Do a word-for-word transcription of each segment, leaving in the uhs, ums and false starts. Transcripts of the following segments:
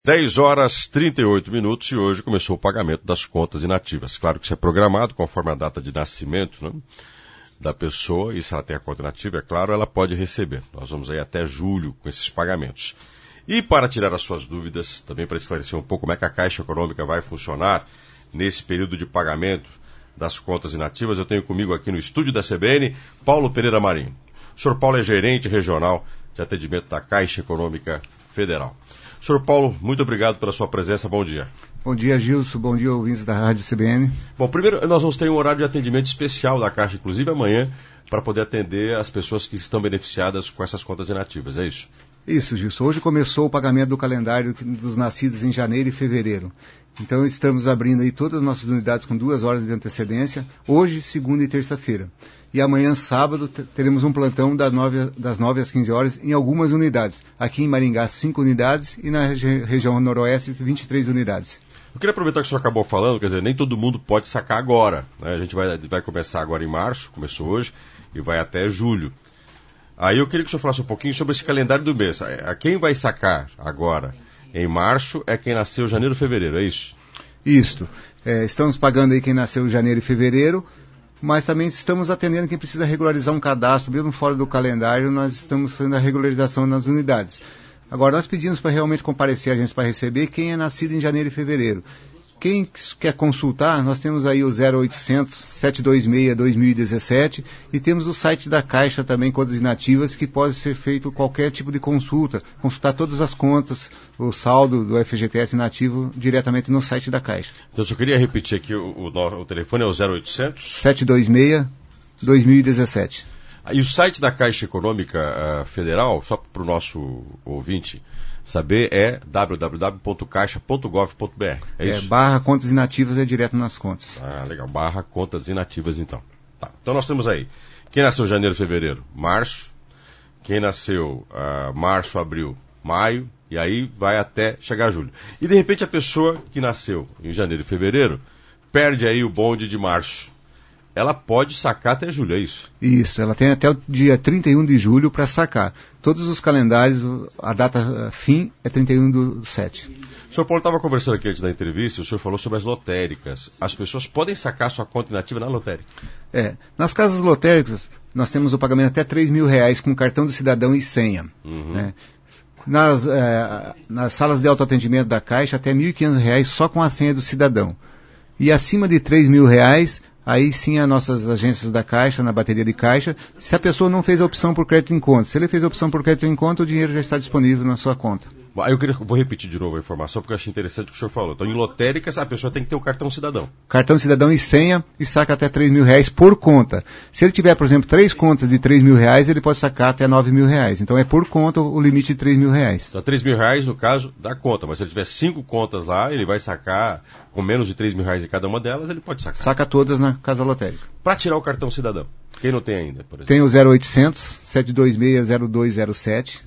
dez horas e trinta e oito minutos e hoje começou o pagamento das contas inativas. Claro que isso é programado conforme a data de nascimento, né, da pessoa, e se ela tem a conta inativa, é claro, ela pode receber. Nós vamos aí até julho com esses pagamentos. E para tirar as suas dúvidas, também para esclarecer um pouco como é que a Caixa Econômica vai funcionar nesse período de pagamento das contas inativas, eu tenho comigo aqui no estúdio da C B N, Paulo Pereira Marinho. O senhor Paulo é gerente regional de atendimento da Caixa Econômica Federal. senhor Paulo, muito obrigado pela sua presença, bom dia. Bom dia, Gilson, bom dia, ouvintes da Rádio C B N. Bom, primeiro nós vamos ter um horário de atendimento especial da Caixa, inclusive amanhã, para poder atender as pessoas que estão beneficiadas com essas contas inativas, é isso? Isso, Gilson. Hoje começou o pagamento do calendário dos nascidos em janeiro e fevereiro. Então estamos abrindo aí todas as nossas unidades com duas horas de antecedência, hoje, segunda e terça-feira. E amanhã, sábado, teremos um plantão das nove, das nove às quinze horas em algumas unidades. Aqui em Maringá, cinco unidades e na regi- região noroeste, vinte e três unidades. Eu queria aproveitar que o senhor acabou falando, quer dizer, nem todo mundo pode sacar agora, né? A gente vai, vai começar agora em março, começou hoje, e vai até julho. Aí eu queria que o senhor falasse um pouquinho sobre esse calendário do mês. A quem vai sacar agora em março é quem nasceu em janeiro e fevereiro, é isso? Isso. É, estamos pagando aí quem nasceu em janeiro e fevereiro, mas também estamos atendendo quem precisa regularizar um cadastro, mesmo fora do calendário, nós estamos fazendo a regularização nas unidades. Agora, nós pedimos para realmente comparecer a gente para receber quem é nascido em janeiro e fevereiro. Quem quer consultar, nós temos aí o zero oitocentos, sete dois seis, dois mil e dezessete e temos o site da Caixa também, contas inativas, que pode ser feito qualquer tipo de consulta, consultar todas as contas, o saldo do F G T S inativo diretamente no site da Caixa. Então, eu só queria repetir aqui, o, o, o telefone é o zero oitocentos, sete dois seis, dois mil e dezessete. E o site da Caixa Econômica uh, Federal, só para o nosso ouvinte saber, é w w w ponto caixa ponto gov ponto b r. É, é isso? Barra contas inativas é direto nas contas. Ah, legal. Barra contas inativas, então. Tá. Então nós temos aí, quem nasceu em janeiro, fevereiro, março. Quem nasceu uh, março, abril, maio. E aí vai até chegar julho. E de repente a pessoa que nasceu em janeiro e fevereiro perde aí o bonde de março. Ela pode sacar até julho, é isso? Isso, ela tem até o dia trinta e um de julho para sacar. Todos os calendários, a data fim é trinta e um do sete. O senhor Paulo estava conversando aqui antes da entrevista, o senhor falou sobre as lotéricas. As pessoas podem sacar sua conta inativa na lotérica? É, nas casas lotéricas, nós temos o pagamento até três mil reais com cartão do cidadão e senha. Uhum. Né? Nas, é, nas salas de autoatendimento da Caixa, até mil e quinhentos reais só com a senha do cidadão. E acima de três mil reais... Aí sim as nossas agências da Caixa, na bateria de Caixa, se a pessoa não fez a opção por crédito em conta. Se ele fez a opção por crédito em conta, o dinheiro já está disponível na sua conta. Aí eu queria, vou repetir de novo a informação, porque eu achei interessante o que o senhor falou. Então, em lotéricas, a pessoa tem que ter o cartão cidadão. Cartão cidadão e senha, e saca até três mil reais por conta. Se ele tiver, por exemplo, três contas de três mil reais, ele pode sacar até nove mil reais. Então é por conta o limite de três mil reais. Então, três mil reais no caso da conta, mas se ele tiver cinco contas lá, ele vai sacar com menos de três mil reais em cada uma delas, ele pode sacar. Saca todas na casa lotérica. Para tirar o cartão cidadão, quem não tem ainda, por exemplo? Tem o zero oitocentos, sete dois seis, zero dois zero sete.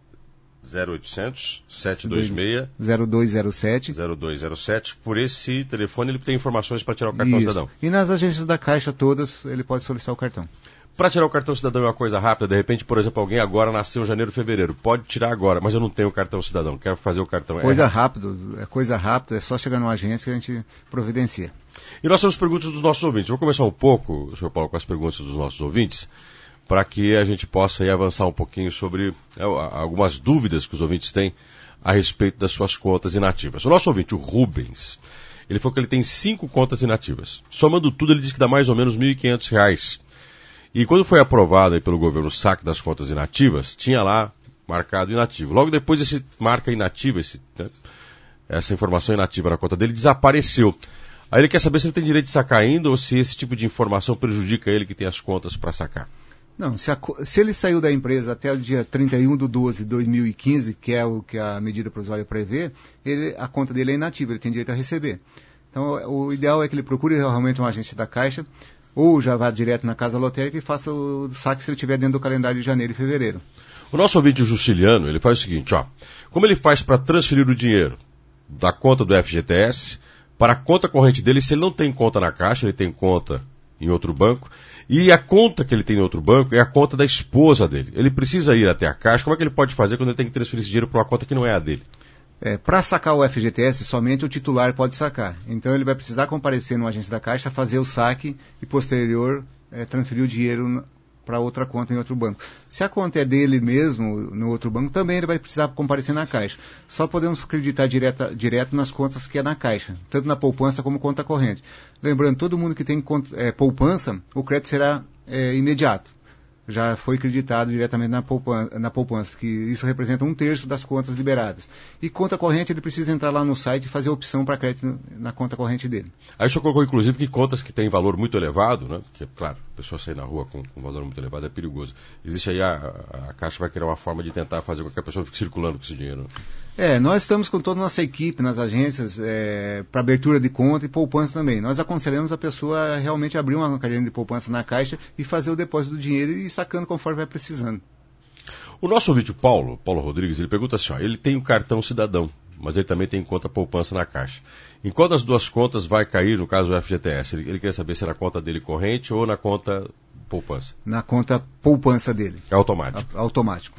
zero oitocentos, sete dois seis, zero dois zero sete. zero dois zero sete. Por esse telefone ele tem informações para tirar o cartão Isso. cidadão. E nas agências da Caixa todas, ele pode solicitar o cartão. Para tirar o cartão cidadão é uma coisa rápida, de repente, por exemplo, alguém agora nasceu em janeiro, fevereiro, pode tirar agora, mas eu não tenho o cartão cidadão, quero fazer o cartão. Coisa é rápido, é coisa rápida, é só chegar numa agência que a gente providencia. E nós temos perguntas dos nossos ouvintes. Vou começar um pouco, senhor Paulo, com as perguntas dos nossos ouvintes, para que a gente possa aí avançar um pouquinho sobre é, algumas dúvidas que os ouvintes têm a respeito das suas contas inativas. O nosso ouvinte, o Rubens, ele falou que ele tem cinco contas inativas. Somando tudo, ele diz que dá mais ou menos mil e quinhentos reais. E quando foi aprovado aí pelo governo o saque das contas inativas, tinha lá marcado inativo. Logo depois, esse marca inativa, esse, né, essa informação inativa na conta dele desapareceu. Aí ele quer saber se ele tem direito de sacar ainda ou se esse tipo de informação prejudica ele que tem as contas para sacar. Não, se, a, se ele saiu da empresa até o dia trinta e um de doze de dois mil e quinze, que é o que a medida provisória prevê, ele, a conta dele é inativa, ele tem direito a receber. Então, o ideal é que ele procure realmente um agente da Caixa, ou já vá direto na casa lotérica e faça o saque se ele estiver dentro do calendário de janeiro e fevereiro. O nosso ouvinte, o Jusciliano, ele faz o seguinte, ó, como ele faz para transferir o dinheiro da conta do F G T S para a conta corrente dele, se ele não tem conta na Caixa, ele tem conta em outro banco, e a conta que ele tem em outro banco é a conta da esposa dele. Ele precisa ir até a Caixa, como é que ele pode fazer quando ele tem que transferir esse dinheiro para uma conta que não é a dele? É, para sacar o F G T S, somente o titular pode sacar. Então ele vai precisar comparecer numa agência da Caixa, fazer o saque e posterior é, transferir o dinheiro para outra conta em outro banco. Se a conta é dele mesmo, no outro banco, também ele vai precisar comparecer na Caixa. Só podemos acreditar direta, direto nas contas que é na Caixa, tanto na poupança como conta corrente. Lembrando, todo mundo que tem conta, é, poupança, o crédito será é, imediato. Já foi creditado diretamente na poupança, na poupança, que isso representa um terço das contas liberadas. E conta corrente, ele precisa entrar lá no site e fazer a opção para crédito na conta corrente dele. Aí o senhor colocou, inclusive, que contas que têm valor muito elevado, né? Porque, claro, a pessoa sair na rua com um valor muito elevado é perigoso. Existe aí, a, a, a Caixa vai criar uma forma de tentar fazer com que a pessoa fique circulando com esse dinheiro. É, nós estamos com toda a nossa equipe nas agências é, para abertura de conta e poupança também. Nós aconselhamos a pessoa a realmente abrir uma caderneta de poupança na Caixa e fazer o depósito do dinheiro e ir sacando conforme vai precisando. O nosso ouvinte, Paulo, Paulo Rodrigues, ele pergunta assim, ó, ele tem um cartão cidadão, mas ele também tem conta poupança na Caixa. Em qual das duas contas vai cair, no caso, o F G T S? Ele, ele quer saber se é na conta dele corrente ou na conta poupança. Na conta poupança dele. É automático. A, automático.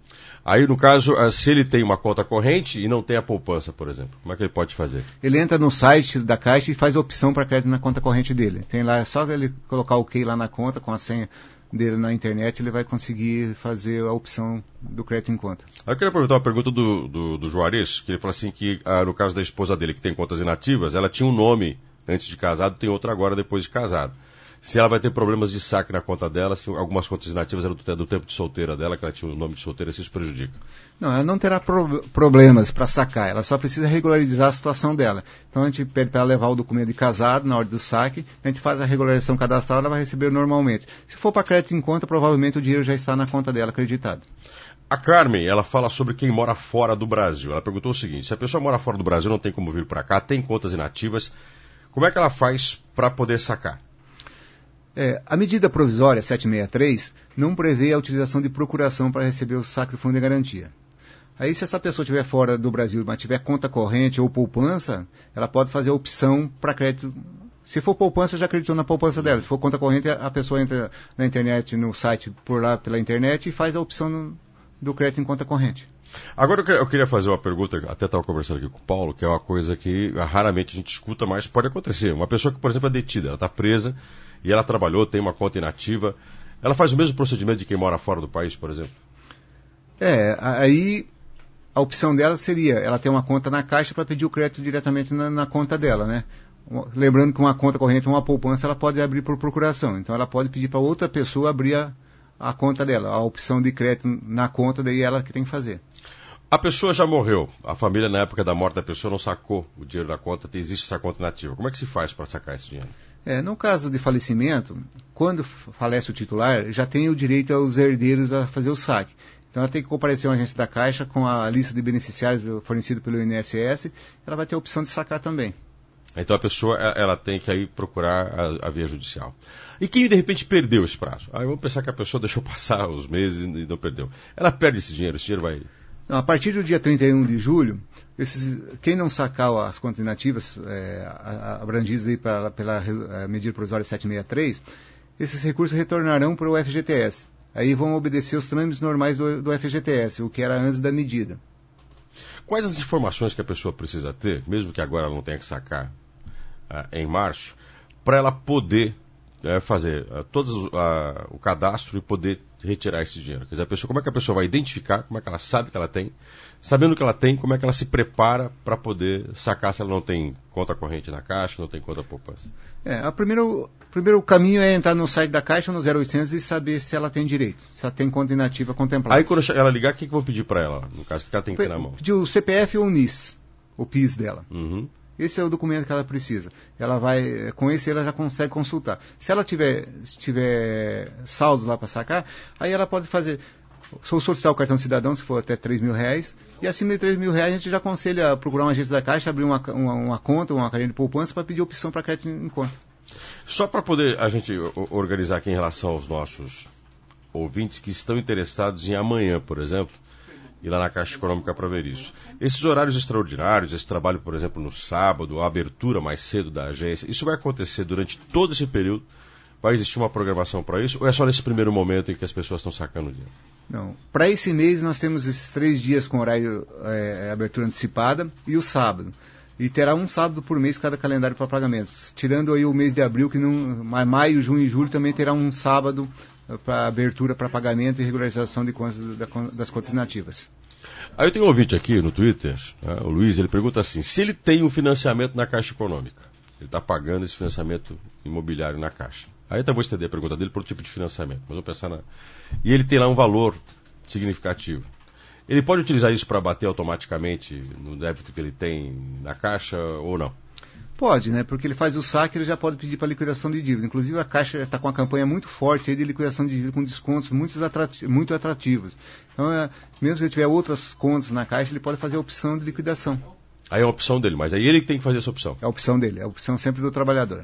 Aí, no caso, se ele tem uma conta corrente e não tem a poupança, por exemplo, como é que ele pode fazer? Ele entra no site da Caixa e faz a opção para crédito na conta corrente dele. Tem lá, é só ele colocar o OK lá na conta com a senha dele na internet, ele vai conseguir fazer a opção do crédito em conta. Eu queria aproveitar uma pergunta do, do, do Juarez, que ele falou assim que, ah, no caso da esposa dele, que tem contas inativas, ela tinha um nome antes de casado, tem outro agora depois de casado. Se ela vai ter problemas de saque na conta dela, se algumas contas inativas eram do, do tempo de solteira dela, que ela tinha o nome de solteira, se isso prejudica? Não, ela não terá pro, problemas para sacar, ela só precisa regularizar a situação dela. Então a gente pede para ela levar o documento de casado na hora do saque, a gente faz a regularização cadastral, ela vai receber normalmente. Se for para crédito em conta, provavelmente o dinheiro já está na conta dela acreditado. A Carmen, ela fala sobre quem mora fora do Brasil. Ela perguntou o seguinte, se a pessoa mora fora do Brasil, não tem como vir para cá, tem contas inativas, como é que ela faz para poder sacar? É, a medida provisória setecentos e sessenta e três não prevê a utilização de procuração para receber o saque do fundo de garantia. Aí, se essa pessoa estiver fora do Brasil, mas tiver conta corrente ou poupança, ela pode fazer a opção para crédito. Se for poupança, já acreditou na poupança dela. Se for conta corrente, a pessoa entra na internet, no site por lá pela internet e faz a opção no, do crédito em conta corrente. Agora eu queria fazer uma pergunta, até estava conversando aqui com o Paulo, que é uma coisa que raramente a gente escuta, mas pode acontecer. Uma pessoa que, por exemplo, é detida, ela está presa e ela trabalhou, tem uma conta inativa, ela faz o mesmo procedimento de quem mora fora do país, por exemplo? É, aí a opção dela seria, ela ter uma conta na Caixa para pedir o crédito diretamente na, na conta dela, né? Lembrando que uma conta corrente ou uma poupança, ela pode abrir por procuração. Então ela pode pedir para outra pessoa abrir a, a conta dela, a opção de crédito na conta, daí ela que tem que fazer. A pessoa já morreu, a família na época da morte da pessoa não sacou o dinheiro da conta, existe essa conta inativa. Como é que se faz para sacar esse dinheiro? É, no caso de falecimento, quando falece o titular, já tem o direito aos herdeiros a fazer o saque. Então ela tem que comparecer a uma agência da Caixa com a lista de beneficiários fornecida pelo I N S S, ela vai ter a opção de sacar também. Então a pessoa ela tem que aí procurar a, a via judicial. E quem de repente perdeu esse prazo? Ah, vamos pensar que a pessoa deixou passar os meses e não perdeu. Ela perde esse dinheiro, esse dinheiro vai... Não, a partir do dia trinta e um de julho, esses, quem não sacar as contas inativas é, abrangidas aí pela, pela medida provisória setecentos e sessenta e três, esses recursos retornarão para o F G T S. Aí vão obedecer os trâmites normais do, do F G T S, o que era antes da medida. Quais as informações que a pessoa precisa ter, mesmo que agora ela não tenha que sacar ah, em março, para ela poder é, fazer uh, todos uh, o cadastro e poder retirar esse dinheiro? Quer dizer, a pessoa, como é que a pessoa vai identificar, como é que ela sabe que ela tem, sabendo que ela tem, como é que ela se prepara para poder sacar se ela não tem conta corrente na Caixa, não tem conta poupança? É, a primeiro, primeiro caminho é entrar no site da Caixa, no zero oitocentos, e saber se ela tem direito, se ela tem conta inativa contemplada. Aí quando ela ligar, o que, que eu vou pedir para ela? No caso, o que ela tem que ter na mão? Pedir o C P F ou o N I S, o P I S dela. Uhum. Esse é o documento que ela precisa. Ela vai, com esse ela já consegue consultar. Se ela tiver, tiver saldos lá para sacar, aí ela pode fazer, solicitar o cartão cidadão, se for até três mil reais, e acima de três mil reais a gente já aconselha a procurar uma agência da Caixa, abrir uma, uma, uma conta, uma caderneta de poupança para pedir opção para crédito em conta. Só para poder a gente organizar aqui em relação aos nossos ouvintes que estão interessados em amanhã, por exemplo, ir lá na Caixa Econômica para ver isso. Esses horários extraordinários, esse trabalho, por exemplo, no sábado, a abertura mais cedo da agência, isso vai acontecer durante todo esse período? Vai existir uma programação para isso? Ou é só nesse primeiro momento em que as pessoas estão sacando o dinheiro? Não. Para esse mês nós temos esses três dias com horário é, abertura antecipada e o sábado. E terá um sábado por mês cada calendário para pagamentos. Tirando aí o mês de abril, que não, maio, junho e julho também terá um sábado para abertura para pagamento e regularização de contas, das contas inativas. Aí eu tenho um ouvinte aqui no Twitter, né, o Luiz, ele pergunta assim, se ele tem um financiamento na Caixa Econômica, ele está pagando esse financiamento imobiliário na Caixa. Aí eu até vou estender a pergunta dele por tipo de financiamento, mas vou pensar na... E ele tem lá um valor significativo. Ele pode utilizar isso para bater automaticamente no débito que ele tem na Caixa ou não? Pode, né? Porque ele faz o saque, ele já pode pedir para liquidação de dívida. Inclusive a Caixa está com uma campanha muito forte aí de liquidação de dívida com descontos muito atrativos. Muito atrativos. Então, é, mesmo se ele tiver outras contas na Caixa, ele pode fazer a opção de liquidação. Aí é a opção dele, mas aí ele que tem que fazer essa opção. É a opção dele, é a opção sempre do trabalhador.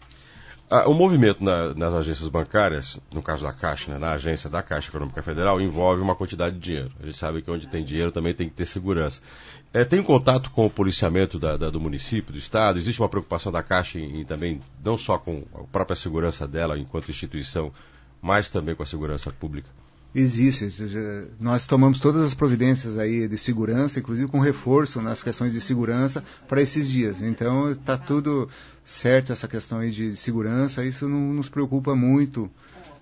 Ah, o movimento na, nas agências bancárias, no caso da Caixa, né, na agência da Caixa Econômica Federal, envolve uma quantidade de dinheiro. A gente sabe que onde tem dinheiro também tem que ter segurança. É, tem contato com o policiamento da, da, do município, do estado? Existe uma preocupação da Caixa em, em também, não só com a própria segurança dela enquanto instituição, mas também com a segurança pública? Existe. Nós tomamos todas as providências aí de segurança, inclusive com reforço nas questões de segurança para esses dias. Então está tudo certo essa questão aí de segurança, isso não nos preocupa muito.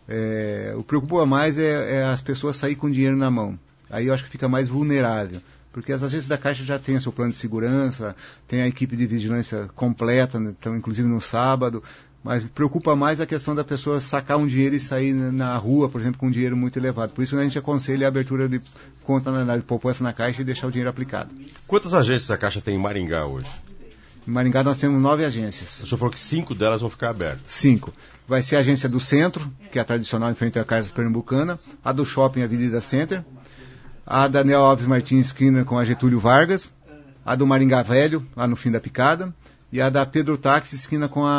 É, o que preocupa mais é, é as pessoas saírem com dinheiro na mão. Aí eu acho que fica mais vulnerável. Porque as agências da Caixa já têm o seu plano de segurança, tem a equipe de vigilância completa, né, então, inclusive no sábado. Mas preocupa mais a questão da pessoa sacar um dinheiro e sair na rua, por exemplo, com um dinheiro muito elevado. Por isso a gente aconselha a abertura de conta na, de poupança na Caixa e deixar o dinheiro aplicado. Quantas agências a Caixa tem em Maringá hoje? Em Maringá nós temos nove agências. O senhor falou que cinco delas vão ficar abertas. Cinco. Vai ser a agência do Centro, que é a tradicional em frente à Casas Pernambucana, a do Shopping Avenida Center, a da Daniel Alves Martins, esquina com a Getúlio Vargas, a do Maringá Velho, lá no fim da picada, e a da Pedro Táxi, esquina com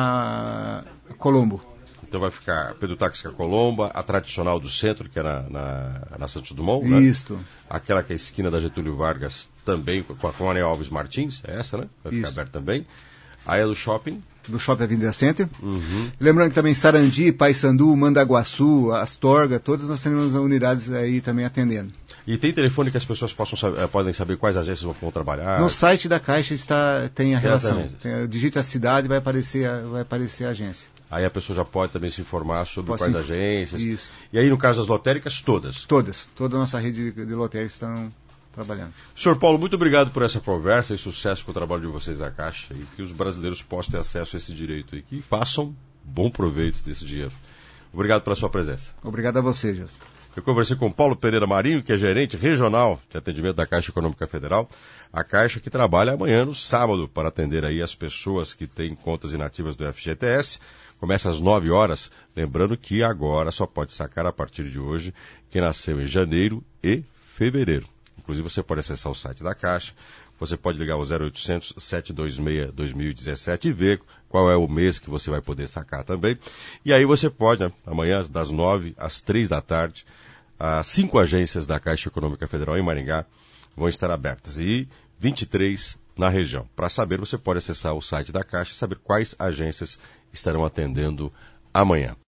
a Colombo. Então vai ficar Pedro Táxi com a Colombo, a tradicional do Centro, que é na, na, na Santos Dumont, né? Isso. Aquela que é a esquina da Getúlio Vargas, também com a, com a Daniel Alves Martins, é essa, né? Vai ficar Isso. aberta também. Aí a do Shopping. Do Shopping Avenida Center. Uhum. Lembrando que também Sarandi, Paissandu, Mandaguaçu, Astorga, todas nós temos unidades aí também atendendo. E tem telefone que as pessoas possam saber, podem saber quais agências vão, vão trabalhar? No site da Caixa está, tem a relação. Tem, digita a cidade e vai aparecer, vai aparecer a agência. Aí a pessoa já pode também se informar sobre Pode quais se... agências. Isso. E aí, no caso das lotéricas, todas? Todas. Toda a nossa rede de, de lotéricas estão trabalhando. senhor Paulo, muito obrigado por essa conversa e sucesso com o trabalho de vocês da Caixa e que os brasileiros possam ter acesso a esse direito e que façam bom proveito desse dinheiro. Obrigado pela sua presença. Obrigado a você, Jô. Eu conversei com Paulo Pereira Marinho, que é gerente regional de atendimento da Caixa Econômica Federal, a Caixa que trabalha amanhã no sábado para atender aí as pessoas que têm contas inativas do F G T S. Começa às nove horas, lembrando que agora só pode sacar a partir de hoje quem nasceu em janeiro e fevereiro. Inclusive você pode acessar o site da Caixa, você pode ligar ao zero oitocentos, sete dois seis, dois mil e dezessete e ver qual é o mês que você vai poder sacar também. E aí você pode, né, amanhã das nove às três da tarde, as cinco agências da Caixa Econômica Federal em Maringá vão estar abertas e vinte e três na região. Para saber, você pode acessar o site da Caixa e saber quais agências estarão atendendo amanhã.